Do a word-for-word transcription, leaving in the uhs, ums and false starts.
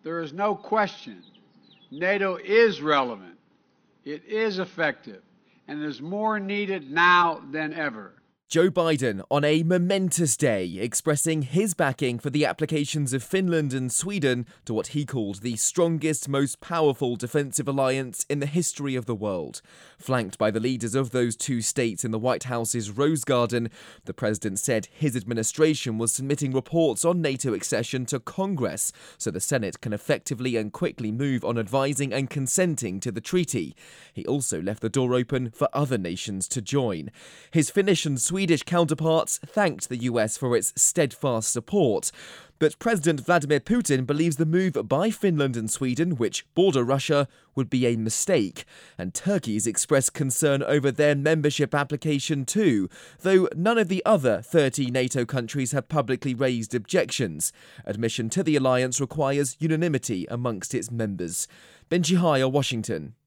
There is no question NATO is relevant, it is effective, and is more needed now than ever. Joe Biden on a momentous day expressing his backing for the applications of Finland and Sweden to what he called the strongest, most powerful defensive alliance in the history of the world. Flanked by the leaders of those two states in the White House's Rose Garden, the president said his administration was submitting reports on NATO accession to Congress so the Senate can effectively and quickly move on advising and consenting to the treaty. He also left the door open for other nations to join. His Finnish and Swedish Swedish counterparts thanked the U S for its steadfast support. But President Vladimir Putin believes the move by Finland and Sweden, which border Russia, would be a mistake. And Turkey's expressed concern over their membership application too, though none of the other thirty NATO countries have publicly raised objections. Admission to the alliance requires unanimity amongst its members. Benji Haya, Washington.